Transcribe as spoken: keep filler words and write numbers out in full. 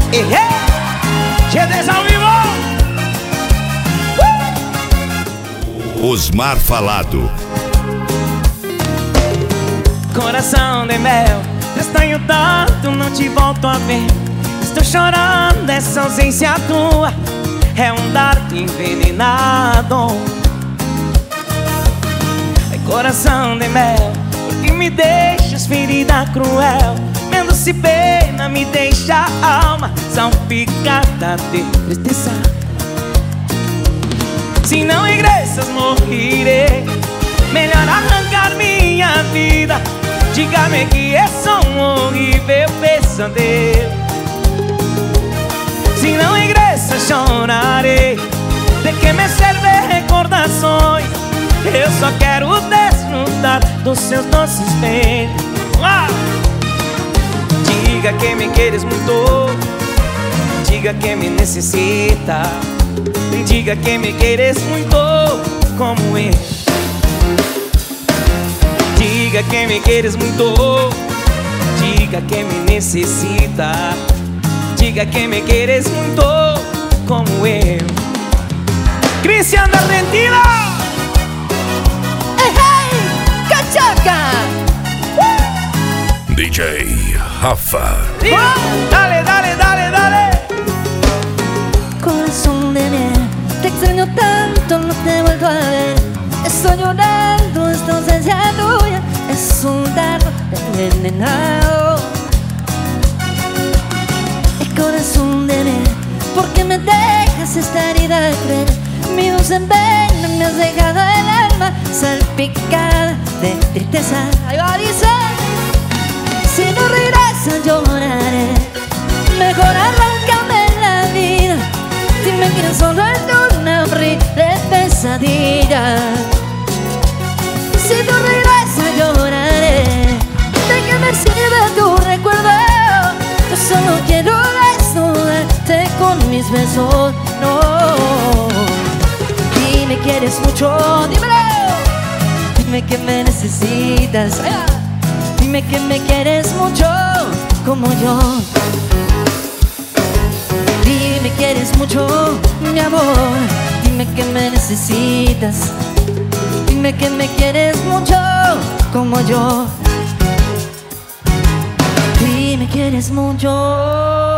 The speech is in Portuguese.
Hey, hey. G dez ao vivo. uh! Osmar Falado. Coração de mel, estranho tanto, não te volto a ver. Estou chorando, essa ausência tua é um dardo envenenado. Ai, coração de mel, por que me deixas ferida cruel? Vendo-se pena, me deixa a alma salpicada de tristeza. Se não regressas, morrerei. Melhor arrancar minha vida. Diga-me que é só um horrível pesadelo. Se não regressas, chorarei. De que me servem recordações? Eu só quero desfrutar dos seus doces beijos. Ah! Diga que me queres muito. Diga que me necessita. Diga que me queres muito como eu. Diga que me queres muito. Diga que me necessita. Diga que me queres muito como eu. Cristian da Argentina. Hey, hey, cachaca. uh! D J Rafa. Uh! Dale, dale, dale, dale. Corazón de miel, te extraño tanto, no te vuelvo a ver. Estoy llorando, esta ausencia tuya es un dardo envenenado. El corazón de miel, ¿por qué me dejas esta herida cruel? Mi voz en vena, me has dejado el alma salpicada de tristeza. Ahí va, dice: si no regresas lloraré, mejor arráncame la vida. Dime que solo es una horrible pesadilla. Si tú regresas lloraré. ¿De qué me sirve tu recuerdo? Yo solo quiero desnudarte con mis besos. No. Dime que quieres mucho, dímelo. Dime que me necesitas. Dime que me quieres mucho como yo. Dime que eres mucho, mi amor. Dime que me necesitas. Dime que me quieres mucho como yo. Dime que eres mucho.